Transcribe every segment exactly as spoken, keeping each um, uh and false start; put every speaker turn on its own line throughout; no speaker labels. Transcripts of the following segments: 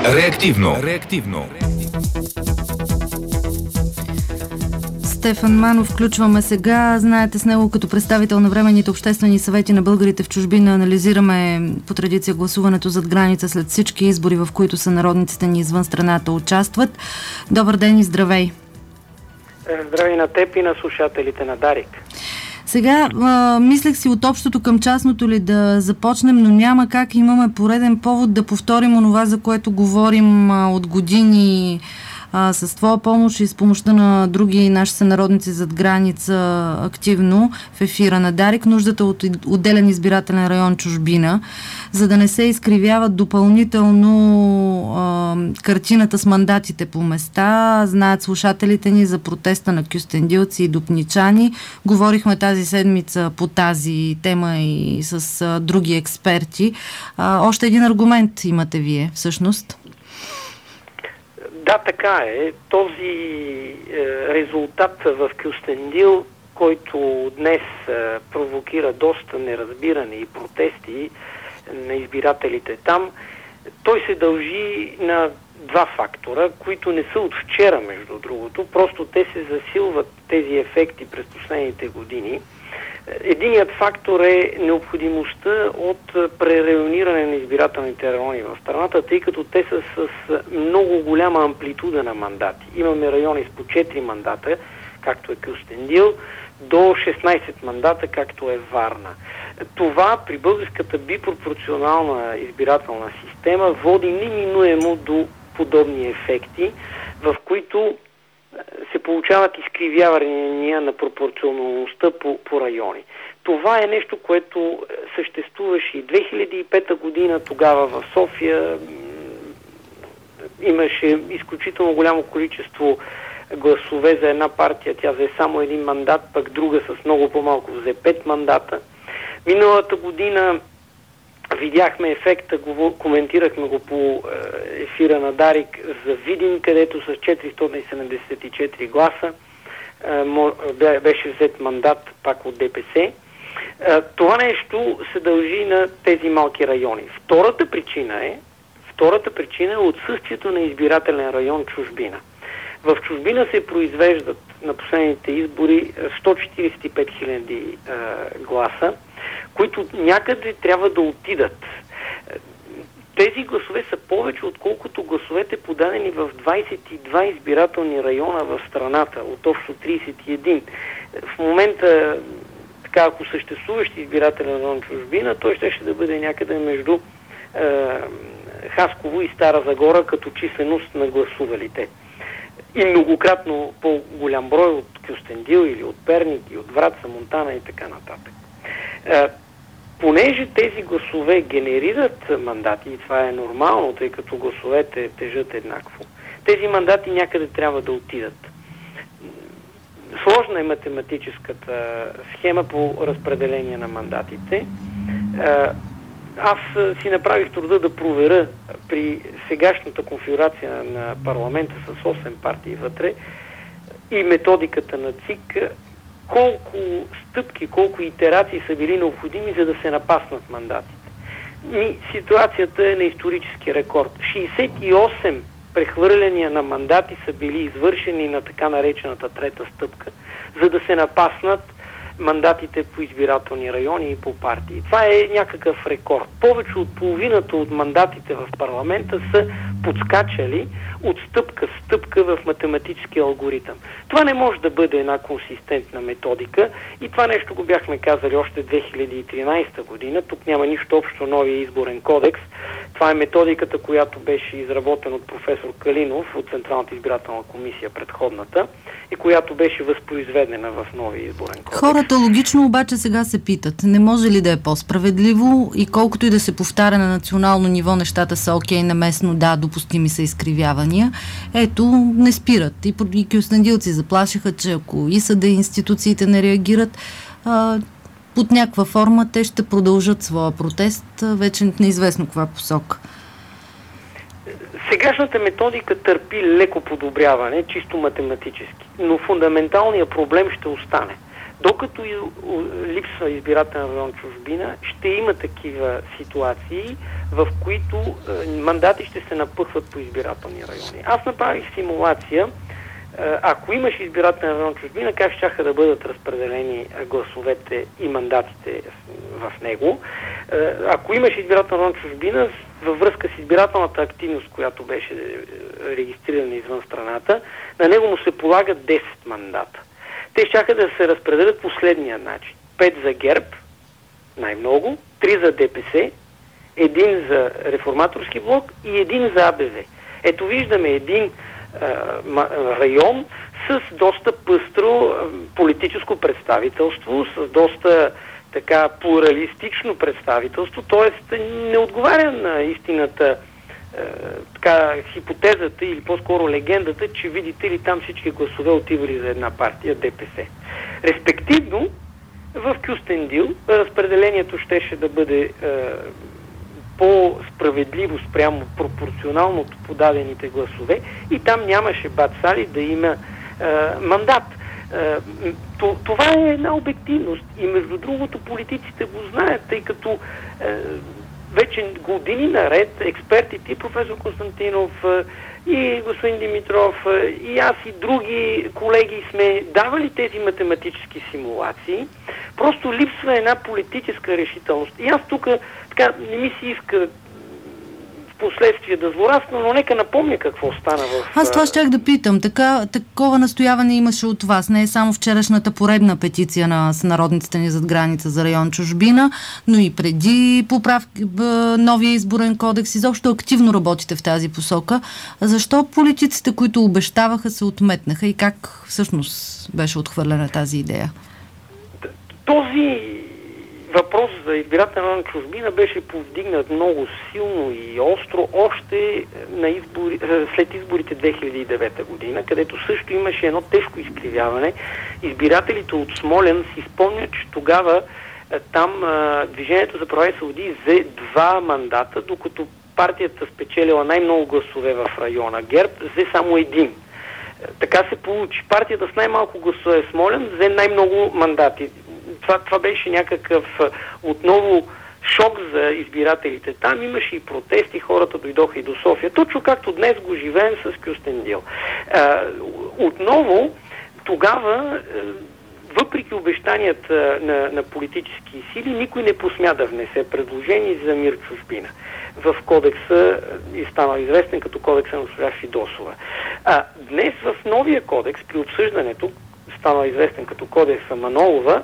Реактивно. Реактивно.
Стефан Манов включваме сега. Знаете, с него като представител на временните обществени съвети на българите в чужбина анализираме по традиция гласуването зад граница след всички избори, в които сънародниците ни извън страната участват. Добър ден и здравей!
Здравей на теб и на слушателите на Дарик.
Сега, а, мислех си от общото към частното ли да започнем, но няма как. Имаме пореден повод да повторим онова, за което говорим а, от години а, с твоя помощ и с помощта на други наши сънародници зад граница активно в ефира на Дарик. Нуждата от отделен избирателен район чужбина, за да не се изкривяват допълнително а, картината с мандатите по места. Знаят слушателите ни за протеста на кюстендилци и дупничани. Говорихме тази седмица по тази тема и с а, други експерти. А, още един аргумент имате вие, всъщност.
Да, така е. Този е, резултат в Кюстендил, който днес е, провокира доста неразбиране и протести на избирателите там, той се дължи на два фактора, които не са от вчера, между другото. Просто те се засилват, тези ефекти, през последните години. Единият фактор е необходимостта от прерайониране на избирателните райони в страната, тъй като те са с много голяма амплитуда на мандати. Имаме райони с по четири мандата, както е Кюстендил, до шестнайсет мандата, както е Варна. Това при българската бипропорционална избирателна система води неминуемо до подобни ефекти, в които се получават изкривявания на пропорционалността по, по райони. Това е нещо, което съществуваше и две хиляди и пета година. Тогава в София имаше изключително голямо количество гласове за една партия. Тя взе само един мандат, пък друга с много по-малко взе пет мандата. Миналата година видяхме ефекта, го, коментирахме го по ефира на Дарик за Видин, където с четиристотин седемдесет и четири гласа беше взет мандат пак от ДПС. Това нещо се дължи на тези малки райони. Втората причина е, втората причина е отсъствието на избирателен район чужбина. В чужбина се произвеждат на последните избори сто четирийсет и пет хиляди гласа, които някъде трябва да отидат. Тези гласове са повече, отколкото гласовете подадени в двайсет и два избирателни района в страната, от общо трийсет и един. В момента, така, ако съществуващи избирателен район чужбина, той ще, ще да бъде някъде между е, Хасково и Стара Загора като численост на гласувалите. И многократно по-голям брой от Кюстендил или от Перник и от Враца, Монтана и така нататък. Е, понеже тези гласове генерират мандати, и това е нормално, тъй като гласовете тежат еднакво, тези мандати някъде трябва да отидат. Сложна е математическата схема по разпределение на мандатите. Е, аз си направих труда да проверя при сегашната конфигурация на парламента с осем партии вътре и методиката на ЦИК, колко стъпки, колко итерации са били необходими, за да се напаснат мандатите. И ситуацията е на исторически рекорд. шейсет и осем прехвърляния на мандати са били извършени на така наречената трета стъпка, за да се напаснат мандатите по избирателни райони и по партии. Това е някакъв рекорд. Повече от половината от мандатите в парламента са подскачали от стъпка в стъпка в математически алгоритъм. Това не може да бъде една консистентна методика и това нещо го бяхме казали още две хиляди и тринайсета година. Тук няма нищо общо новия изборен кодекс. Това е методиката, която беше изработена от професор Калинов от Централната избирателна комисия, предходната, и която беше възпроизведена в новия изборен кодекс.
Хората логично обаче сега се питат, не може ли да е по-справедливо и колкото и да се повтаря на национално ниво, нещата са окей, на местно да, допустими са изкривявания. Ето, не спират. И, и кюстендилци заплашиха, че ако и съда и институциите не реагират, а, под някаква форма те ще продължат своя протест, вече неизвестно каква посока.
Сегашната методика търпи леко подобряване, чисто математически, но фундаменталният проблем ще остане. Докато липсва избирателен район чужбина, ще има такива ситуации, в които мандати ще се напъхват по избирателни райони. Аз направих симулация. Ако имаш избирателен район чужбина, как ще да бъдат разпределени гласовете и мандатите в него? Ако имаш избирателен район чужбина, във връзка с избирателната активност, която беше регистрирана извън страната, на него му се полагат десет мандата. Те щяха да се разпределят последния начин. пет за ГЕРБ, най-много, три за ДПС, един за Реформаторски блок и един за А Б В. Ето виждаме един район с доста пъстро политическо представителство, с доста така плуралистично представителство, т.е. не отговаря на истината така хипотезата или по-скоро легендата, че видите ли там всички гласове отивали за една партия ДПС. Респективно, в Кюстендил разпределението щеше да бъде е, по-справедливо спрямо пропорционалното подадените гласове и там нямаше бацали да има е, мандат. Е, това е една обективност и между другото политиците го знаят, тъй като е, вече години наред експертите, професор Константинов и господин Димитров и аз и други колеги сме давали тези математически симулации. Просто липсва една политическа решителност. И аз тук така не ми се иска последствие да злорадствам, но нека напомня какво стана в...
Аз това щях да питам. Така, такова настояване имаше от вас. Не е само вчерашната поредна петиция на сънародниците ни зад граница за район чужбина, но и преди поправки, новия изборен кодекс. Изобщо активно работите в тази посока. Защо политиците, които обещаваха, се отметнаха и как всъщност беше отхвърлена тази идея?
Този въпрос за избирателен район чужбина беше повдигнат много силно и остро още на избори, след изборите две хиляди и девета година, където също имаше едно тежко изкривяване. Избирателите от Смолян си спомнят, че тогава там Движението за права и свободи взе два мандата, докато партията спечелила най-много гласове в района ГЕРБ, взе само един. Така се получи. Партията с най-малко гласове в Смолян взе най-много мандати. Това, това беше някакъв отново шок за избирателите. Там имаше и протести, хората дойдоха и до София. Точно както днес го живеем с Кюстендил. А, отново, тогава, въпреки обещанията на, на политически сили, никой не посмя да внесе предложение за мир в чужбина. В кодекса и стана известен като кодекса на госпожа Фидосова. А, днес в новия кодекс, при обсъждането, стана известен като кодекса Манолова,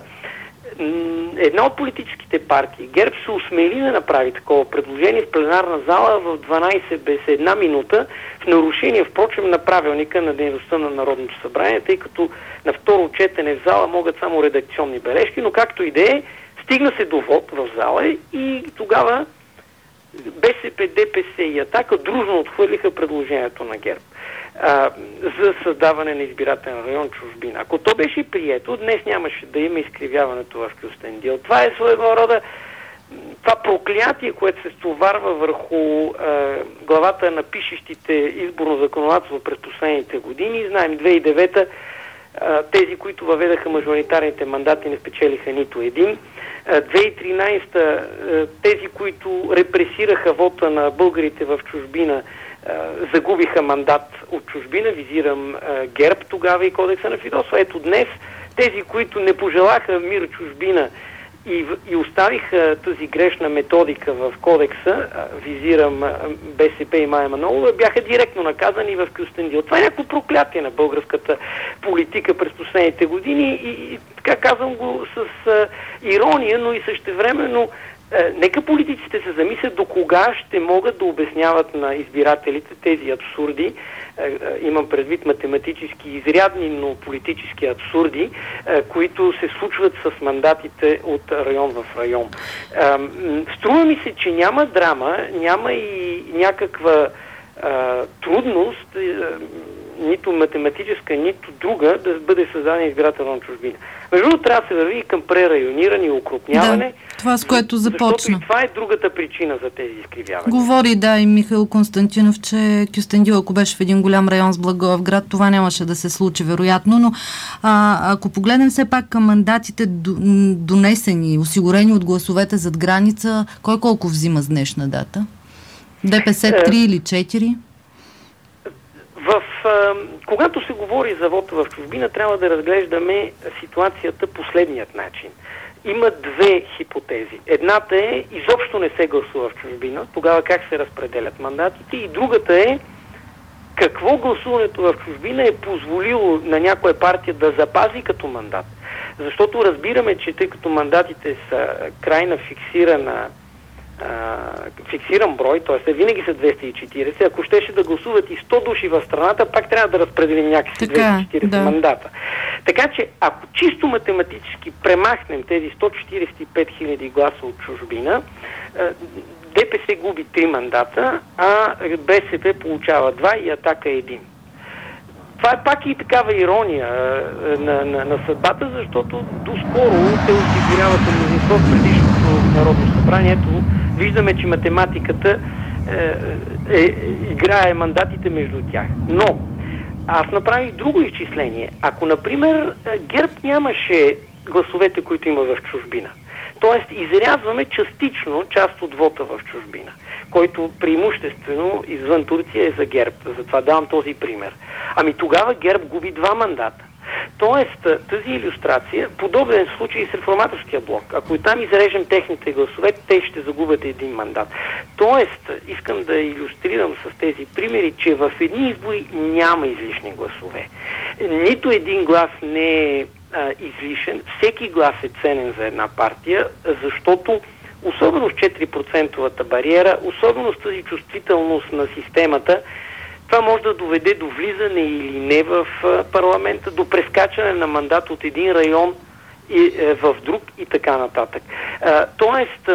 една от политическите партии, ГЕРБ, се осмели да направи такова предложение в пленарна зала в дванайсет без една минута, в нарушение, впрочем, на правилника на дейността на Народното събрание, тъй като на второ четене в зала могат само редакционни бележки, но както и да е, стигна се до вод в зала и тогава БСП, ДПС и Атака дружно отхвърлиха предложението на ГЕРБ а, за създаване на избирателен район чужбина. Ако то беше прието, днес нямаше да има изкривяването в Кюстендил. Това е своего рода това проклятие, което се стоварва върху а, главата на пишещите изборно законодателство през последните години. Знаем, две хиляди и девета а, тези, които въведаха мажоритарните мандати, не спечелиха нито един. две хиляди и тринайсета тези, които репресираха вота на българите в чужбина, загубиха мандат от чужбина, визирам ГЕРБ тогава и кодекса на Фидосова. Ето днес тези, които не пожелаха мир чужбина и, и оставиха тази грешна методика в кодекса, визирам БСП и Мая Манолова, бяха директно наказани в Кюстендил. Това е някакво проклятие на българската политика през последните години и, и така казвам го с а, ирония, но и същевременно Е, нека политиците се замислят до кога ще могат да обясняват на избирателите тези абсурди, е, е, имам предвид математически изрядни, но политически абсурди, е, които се случват с мандатите от район в район. Е, струва ми се, че няма драма, няма и някаква е, трудност е, нито математическа, нито друга да бъде създадена избирателна чужбина. Между другото, трябва да се върви към прерайониране и укрупняване.
Да, това с което започна.
Защото и това е другата причина за тези изкривявания.
Говори, да, и Михаил Константинов, че Кюстендил, ако беше в един голям район с Благоевград, това нямаше да се случи, вероятно, но а, ако погледнем все пак към мандатите донесени, осигурени от гласовете зад граница, кой колко взима с днешна дата? ДПС три или четири?
В, а, когато се говори за вота в чужбина, трябва да разглеждаме ситуацията последният начин. Има две хипотези. Едната е, изобщо не се гласува в чужбина, тогава как се разпределят мандатите, и другата е, какво гласуването в чужбина е позволило на някоя партия да запази като мандат. Защото разбираме, че тъй като мандатите са крайна фиксирана Uh, фиксиран брой, т.е. винаги са двеста и четиридесет. Ако щеше да гласуват и сто души в страната, пак трябва да разпределим някакси двеста и четиридесет да. мандата. Така че, ако чисто математически премахнем тези сто четиридесет и пет хиляди гласа от чужбина, ДПС губи три мандата, а БСП получава два и Атака един. Това е пак и такава ирония на, на, на съдбата, защото доскоро те осигуряваха мнозинство в предишното Народно събрание. Ето, виждаме, че математиката е, е, играе мандатите между тях. Но аз направих друго изчисление. Ако, например, ГЕРБ нямаше гласовете, които има в чужбина, т.е. изрязваме частично част от вота в чужбина, който преимуществено извън Турция е за ГЕРБ. Затова давам този пример. Ами тогава ГЕРБ губи два мандата. Тоест, тази илюстрация, подобен случай с реформаторския блок. Ако и там изрежем техните гласове, те ще загубят един мандат. Тоест, искам да илюстрирам с тези примери, че в едни избори няма излишни гласове. Нито един глас не е а, излишен. Всеки глас е ценен за една партия, защото особено с четири процентовата бариера, особено с тази чувствителност на системата, това може да доведе до влизане или не в парламента, до прескачане на мандат от един район и, е, в друг и така нататък. А, тоест,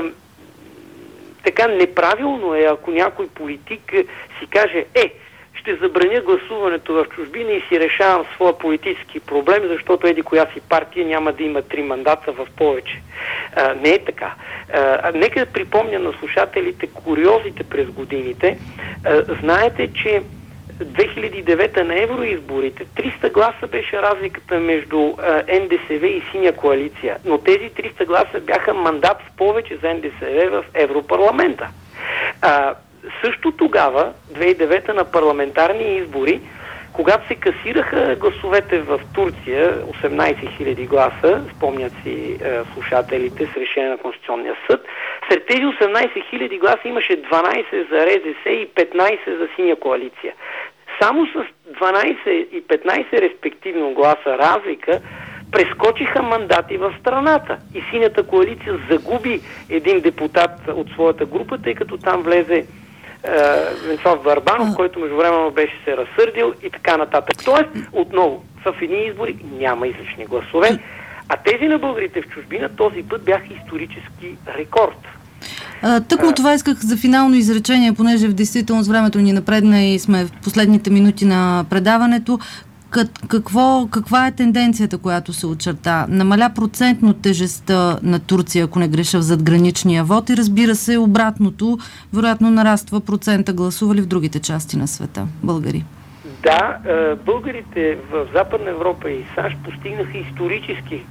така неправилно е, ако някой политик си каже, е, ще забраня гласуването в чужбина и си решавам своя политически проблем, защото еди коя си партия няма да има три мандата в повече. А, не е така. А, нека да припомня на слушателите куриозите през годините. А, знаете, че две хиляди и девета на евроизборите триста гласа беше разликата между а, Н Д С В и Синя коалиция, но тези триста гласа бяха мандат в повече за Н Д С В в Европарламента. А, също тогава, две хиляди и девета на парламентарни избори, когато се касираха гласовете в Турция, осемнайсет хиляди гласа, спомнят си е, слушателите с решение на Конституционния съд, сред тези осемнайсет хиляди гласа имаше дванайсет за Р З С и петнайсет за Синя коалиция. Само с дванайсет и петнайсет респективно гласа разлика прескочиха мандати в страната. И Синята коалиция загуби един депутат от своята група, тъй като там влезе Венцислав Върбанов, който междувременно беше се разсърдил и така нататък. Тоест, отново, в едни избори няма излишни гласове, а тези на българите в чужбина този път бяха исторически рекорд.
Тъкмо това исках за финално изречение, понеже в действителност времето ни напредна и сме в последните минути на предаването. Какво, каква е тенденцията, която се очерта? Намаля процентно тежестта на Турция, ако не греша, в задграничния вод, и разбира се обратното, вероятно нараства процента гласували в другите части на света, българи.
Да, българите в Западна Европа и САЩ постигнаха исторически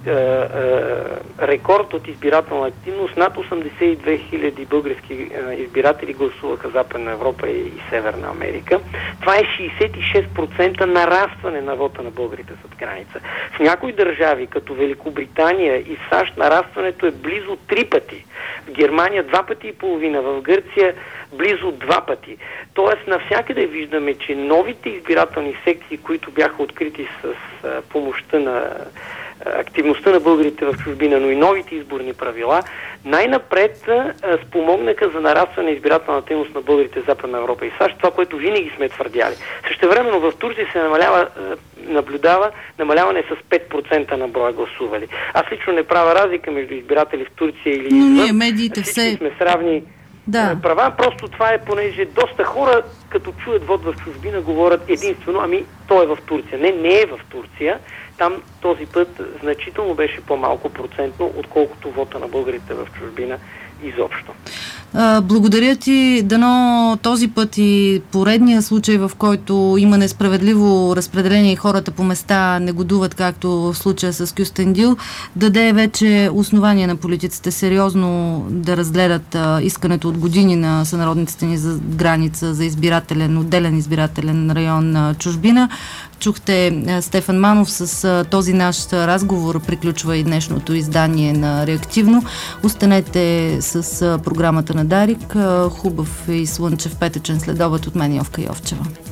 рекорд от избирателна активност. Над осемдесет и две хиляди български избиратели гласуваха в Западна Европа и Северна Америка. Това е шейсет и шест процента нарастване на вота на българите зад граница. В някои държави, като Великобритания и САЩ, нарастването е близо три пъти. В Германия два пъти и половина, в Гърция близо два пъти. Тоест, навсякъде виждаме, че новите избирателни секции, които бяха открити с а, помощта на а, активността на българите в чужбина, но и новите изборни правила, най-напред а, спомогнаха за нарастване на избирателната дейност на българите в Западна Европа и САЩ, това, което винаги сме твърдяли. Същевременно в Турция се намалява, а, наблюдава намаляване с пет процента на броя гласували. Аз лично не правя разлика между избиратели в Турция или
извън. Но ние медиите все...
сме сравни.
да.
права. Просто това е, понеже доста хора, като чуят вод в чужбина, говорят единствено, ами той е в Турция. Не, не е в Турция. Там този път значително беше по-малко процентно, отколкото вота на българите в чужбина изобщо.
А, благодаря ти. Дано този път и поредния случай, в който има несправедливо разпределение и хората по места негодуват, както в случая с Кюстендил, даде вече основание на политиците сериозно да разгледат а, искането от години на сънародниците ни за граница, за избирателен, отделен избирателен район на чужбина. Чухте Стефан Манов. С този наш разговор приключва и днешното издание на Реактивно. Останете с програмата на Дарик. Хубав и слънчев петъчен следобед от мен, Йовка Йовчева.